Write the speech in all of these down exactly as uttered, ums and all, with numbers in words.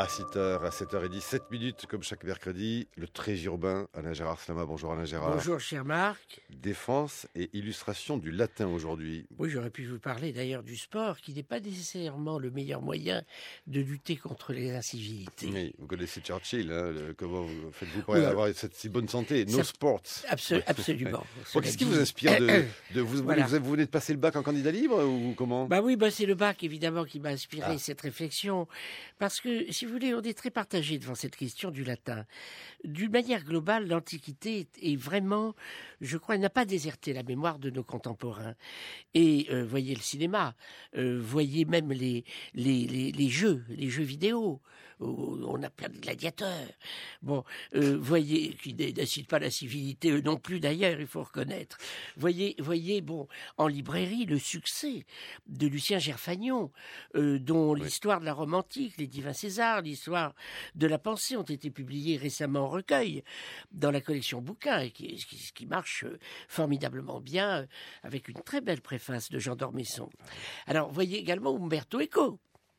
À sept heures, à sept heures dix, sept minutes, comme chaque mercredi, le très urbain, Alain Gérard Slama. Bonjour Alain Gérard. Bonjour cher Marc. Défense et illustration du latin aujourd'hui. Oui, j'aurais pu vous parler d'ailleurs du sport, qui n'est pas nécessairement le meilleur moyen de lutter contre les incivilités. Oui, vous connaissez Churchill, hein, le, comment vous faites-vous pour oui, avoir cette si bonne santé? No ça, sports. Absol, absolument. Bon, qu'est-ce qui vous inspire de, de vous, voilà. vous, vous venez de passer le bac en candidat libre ou comment? Bah oui, bah c'est le bac évidemment qui m'a inspiré ah. cette réflexion, parce que si vous voulez, on est très partagé devant cette question du latin. D'une manière globale, l'Antiquité est vraiment, je crois, n'a pas déserté la mémoire de nos contemporains. Et euh, voyez le cinéma, euh, voyez même les, les, les, les jeux, les jeux vidéo, où on a plein de gladiateurs. Bon, euh, voyez, qui n'incitent pas la civilité, eux non plus d'ailleurs, il faut reconnaître. Voyez, voyez, bon, en librairie, le succès de Lucien Gerfagnon, euh, dont oui. l'histoire de la Rome antique, les divins Césars, l'histoire de la pensée ont été publiés récemment en recueil dans la collection bouquins, et qui, qui, qui marche formidablement bien, avec une très belle préface de Jean d'Ormesson. Alors, voyez également Umberto Eco.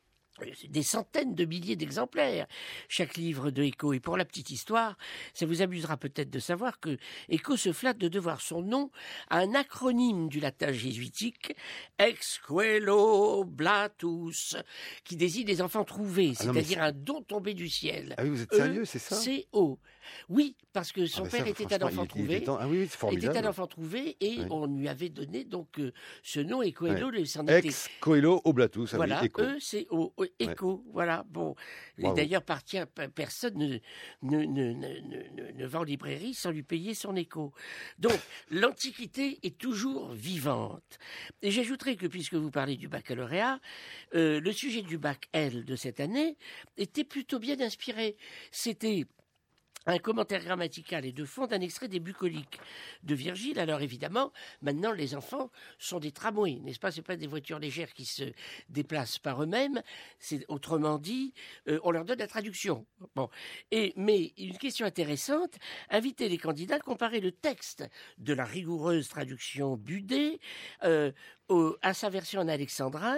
Des centaines de milliers d'exemplaires, chaque livre de Eco. Et pour la petite histoire, ça vous amusera peut-être de savoir que Eco se flatte de devoir son nom à un acronyme du latin jésuitique, ex coelo blatus, qui désigne les enfants trouvés, ah c'est-à-dire un don tombé du ciel. Ah oui, vous êtes sérieux, e c'est ça? C O. Oui, parce que son ah père ça, était un enfant il, trouvé. Il était, ah oui, c'est formidable. était un enfant trouvé et oui. on lui avait donné donc euh, ce nom et Coelho ouais. s'en était. Ex Coelho Oblatus. Ah voilà, oui, E C O, Eco, ouais. voilà. Bon, et d'ailleurs, personne ne, ne, ne, ne, ne, ne va en librairie sans lui payer son écho. Donc, l'Antiquité est toujours vivante. Et j'ajouterai que puisque vous parlez du baccalauréat, euh, le sujet du bac L de cette année était plutôt bien inspiré. C'était un commentaire grammatical et de fond d'un extrait des Bucoliques de Virgile. Alors évidemment, maintenant les enfants sont des tramways, n'est-ce pas? C'est pas des voitures légères qui se déplacent par eux-mêmes. C'est autrement dit, euh, on leur donne la traduction. Bon, et mais une question intéressante: inviter les candidats à comparer le texte de la rigoureuse traduction Budé euh, au, à sa version en alexandrin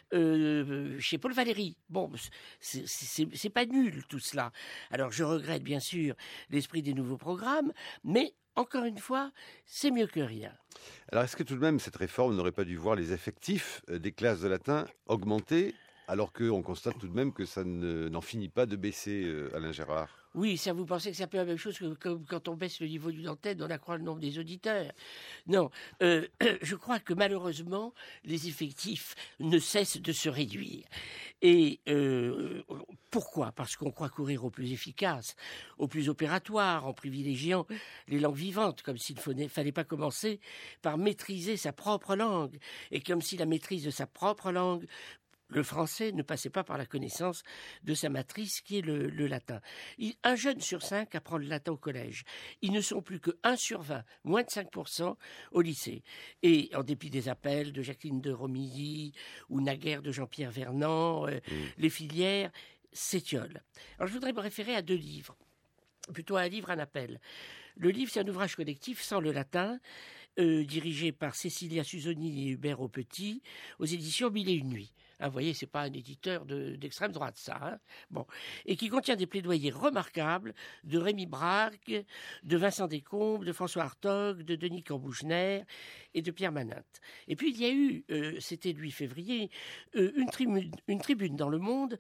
euh, chez Paul Valéry. Bon, c'est, c'est, c'est pas nul tout cela. Alors je regrette bien sûr l'esprit des nouveaux programmes, mais encore une fois, c'est mieux que rien. Alors est-ce que tout de même cette réforme n'aurait pas dû voir les effectifs des classes de latin augmenter, alors qu'on constate tout de même que ça ne, n'en finit pas de baisser, euh, Alain Gérard? Oui, ça vous pensez que c'est un peu la même chose que, que quand on baisse le niveau d'une antenne, on accroît le nombre des auditeurs. Non, euh, je crois que malheureusement, les effectifs ne cessent de se réduire. Et euh, pourquoi? Parce qu'on croit courir au plus efficace, au plus opératoire, en privilégiant les langues vivantes, comme s'il ne fallait pas commencer par maîtriser sa propre langue, et comme si la maîtrise de sa propre langue, le français, ne passait pas par la connaissance de sa matrice qui est le, le latin. Il, un jeune sur cinq apprend le latin au collège. Ils ne sont plus que un sur vingt, moins de cinq pour cent au lycée. Et en dépit des appels de Jacqueline de Romilly ou naguère de Jean-Pierre Vernant, euh, mmh. les filières s'étiolent. Alors je voudrais me référer à deux livres, plutôt à un livre, un appel. Le livre, c'est un ouvrage collectif sans le latin, euh, dirigé par Cécilia Suzoni et Hubert Aupetit, aux éditions Mille et une nuits. Hein, vous voyez, c'est pas un éditeur de, d'extrême droite, ça. Hein, bon, et qui contient des plaidoyers remarquables de Rémi Braque, de Vincent Descombes, de François Hartog, de Denis Cambouchner et de Pierre Maninte. Et puis il y a eu, euh, c'était le huit février, euh, une, tribune, une tribune dans Le Monde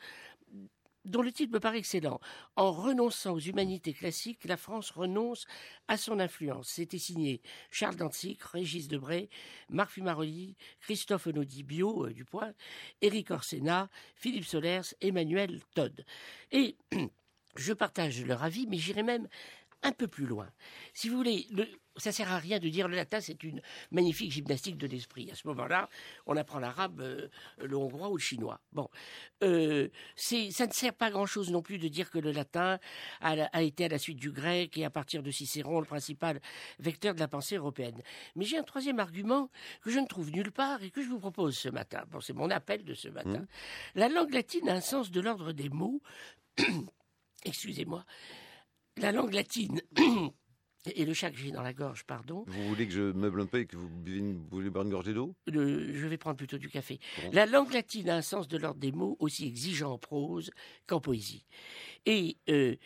dont le titre me paraît excellent. En renonçant aux humanités classiques, la France renonce à son influence. C'était signé Charles Dantzig, Régis Debray, Marc Fumaroli, Christophe Onodi-Bio, euh, du Point, Éric Orsena, Philippe Solers, Emmanuel Todd. Et je partage leur avis, mais j'irai même un peu plus loin. Si vous voulez, le, ça sert à rien de dire le latin, c'est une magnifique gymnastique de l'esprit. À ce moment-là, on apprend l'arabe, euh, le hongrois ou le chinois. Bon, euh, c'est, ça ne sert pas grand-chose non plus de dire que le latin a, a été à la suite du grec et à partir de Cicéron le principal vecteur de la pensée européenne. Mais j'ai un troisième argument que je ne trouve nulle part et que je vous propose ce matin. Bon, c'est mon appel de ce matin. Mmh. La langue latine a un sens de l'ordre des mots. Excusez-moi. La langue latine Et le chat que j'ai dans la gorge, pardon. Vous voulez que je meuble un peu et que vous buvez une, vous voulez boire une gorgée d'eau? Le, je vais prendre plutôt du café. Bon. La langue latine a un sens de l'ordre des mots aussi exigeant en prose qu'en poésie. Et euh,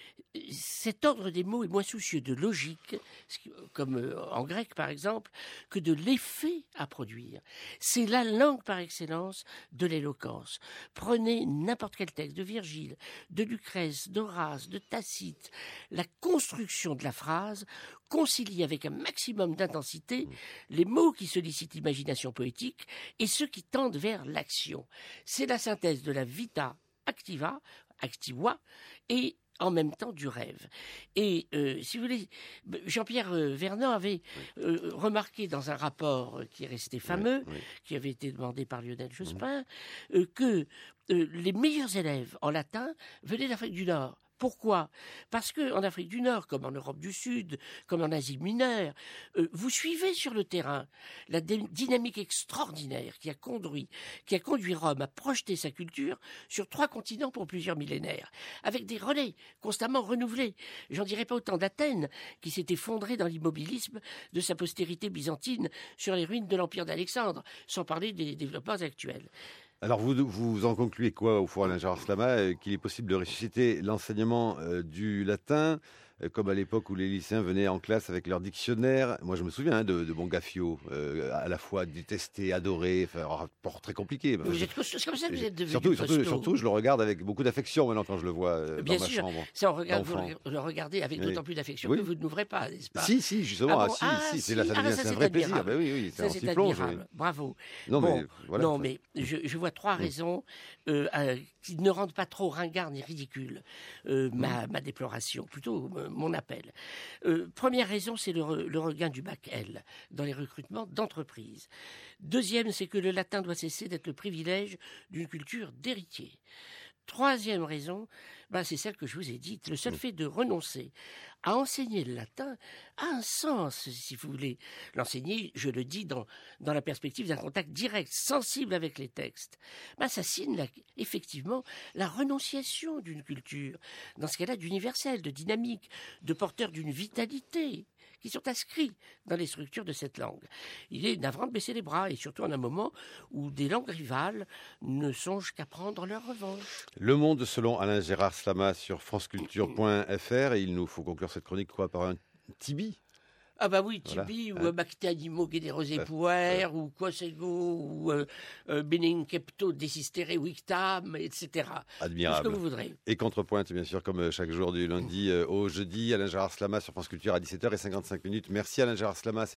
cet ordre des mots est moins soucieux de logique, comme euh, en grec par exemple, que de l'effet à produire. C'est la langue par excellence de l'éloquence. Prenez n'importe quel texte de Virgile, de Lucrèce, d'Horace, de Tacite. La construction de la phrase concilie avec un maximum d'intensité les mots qui sollicitent l'imagination poétique et ceux qui tendent vers l'action. C'est la synthèse de la vita activa, activa, et en même temps du rêve. Et euh, si vous voulez, Jean-Pierre euh, Vernant avait euh, remarqué dans un rapport qui est resté fameux, oui, oui. qui avait été demandé par Lionel Jospin, mmh. euh, que euh, les meilleurs élèves en latin venaient d'Afrique du Nord. Pourquoi ? Parce qu'en Afrique du Nord, comme en Europe du Sud, comme en Asie mineure, euh, vous suivez sur le terrain la dé- dynamique extraordinaire qui a conduit, qui a conduit Rome à projeter sa culture sur trois continents pour plusieurs millénaires, avec des relais constamment renouvelés. J'en dirais pas autant d'Athènes, qui s'est effondrée dans l'immobilisme de sa postérité byzantine sur les ruines de l'Empire d'Alexandre, sans parler des développements actuels. Alors, vous, vous en concluez quoi, au fond, Alain Gérard Slama, euh, qu'il est possible de ressusciter l'enseignement euh, du latin, euh, comme à l'époque où les lycéens venaient en classe avec leur dictionnaire. Moi, je me souviens hein, de, de Bongaffio, euh, à la fois détesté, adoré, enfin, rapport très compliqué. Vous je, êtes costaud, c'est comme ça que vous êtes devenu surtout, surtout, surtout, je le regarde avec beaucoup d'affection maintenant quand je le vois euh, Bien dans sûr, ma chambre. Ça, on regarde, vous le regardez avec oui. d'autant plus d'affection oui. que vous ne n'ouvrez pas, n'est-ce pas? Si, si, justement. Ah bon, ah, si, ah, si, si, c'est, là, ça ah, devient, ça, c'est un c'est vrai admirable. plaisir. Ben oui, oui, ça, c'est admirable. Bravo. Non, bon, mais, voilà, non, mais je, je vois trois mmh. raisons euh, euh, qui ne rendent pas trop ringard ni ridicule euh, mmh. ma, ma déploration, plutôt euh, mon appel. Euh, première raison, c'est le, re, le regain du bac L dans les recrutements d'entreprises. Deuxième, c'est que le latin doit cesser d'être le privilège d'une culture d'héritier. Troisième raison, ben c'est celle que je vous ai dite. Le seul fait de renoncer à enseigner le latin a un sens, si vous voulez. L'enseigner, je le dis, dans, dans la perspective d'un contact direct, sensible avec les textes. Ben ça signe la, effectivement la renonciation d'une culture, dans ce cas-là d'universel, de dynamique, de porteur d'une vitalité, qui sont inscrits dans les structures de cette langue. Il est navrant de baisser les bras, et surtout en un moment où des langues rivales ne songent qu'à prendre leur revanche. Le Monde selon Alain Gérard Slama sur franceculture point f r, et il nous faut conclure cette chronique quoi, par un Tibi. Ah bah oui, Tibi, voilà. ou hein. Macte Animo Generose Puer, euh, ou Quosego, ou euh, euh, Benin Kepto Desistere Victam, et cetera. Admirable. Tout ce que vous voudrez. Et contrepointe, bien sûr, comme chaque jour du lundi euh, au jeudi, Alain Gérard Slama sur France Culture à dix-sept heures cinquante-cinq. Merci Alain Gérard Slama.